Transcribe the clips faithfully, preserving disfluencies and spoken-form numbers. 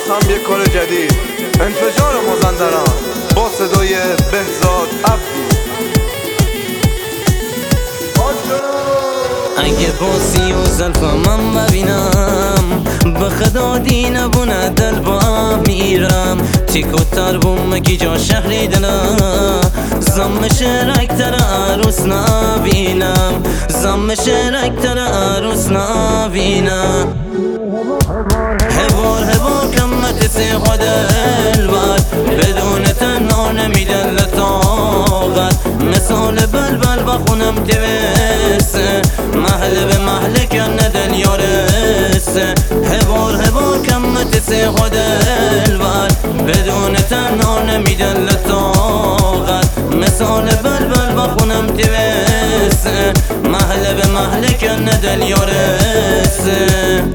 هم یک کار جدید، انفجار مازندران با صدای بهزاد عبدی. اگه باسی و زلف من ببینم به خدا دی نبونه دل با میرم تیکو تر بوم کی جا شهری دلم زم شرک تر عروس نبینم زم شرک تر عروس نبینم هوار هوار کمت سی خود البر بدون تنها نمیدن لطاقت مثال بلبل بخونم دوسته محل به محل کنه دل یارسته هوار هوار کمت سی خود البر بدون تنها نمیدن لطاقت مثال بلبل بخونم دوسته محل به محل کنه دل یارسته.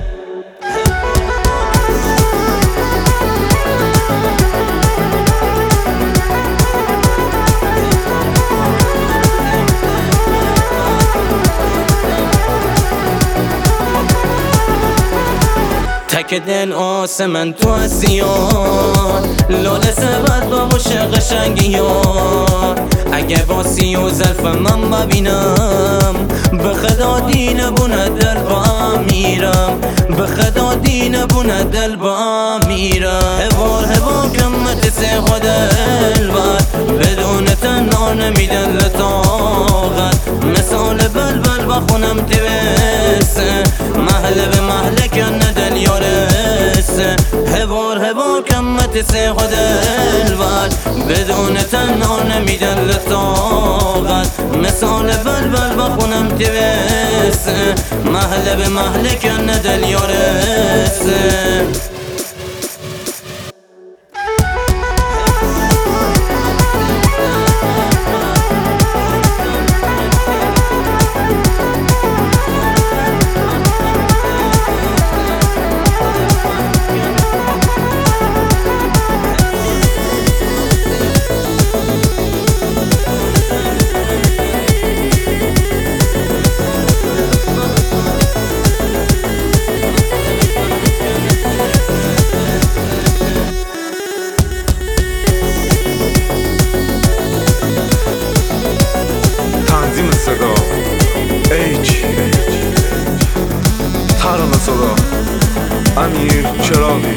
تک دل آسمن تو سیار لاله سبت با عشق قشنگیار اگه با سی و زلف من ببینم به خدا دین بونه دل با میرم به خدا دین بونه دل با میرم هوار هوار کمت سی خود البر بدون تنها نمیدن لطاقت مثال بلبل بخونم دوسته محل به محل کنه دل یارسته هوار هوار کمت سی خود البر بدون تنها نمیدن لطاقت مثال بلبل بخونم دوسته محل به محل کنه دل یارسته. صدا ایچ ترانه صدا امیر چراغی.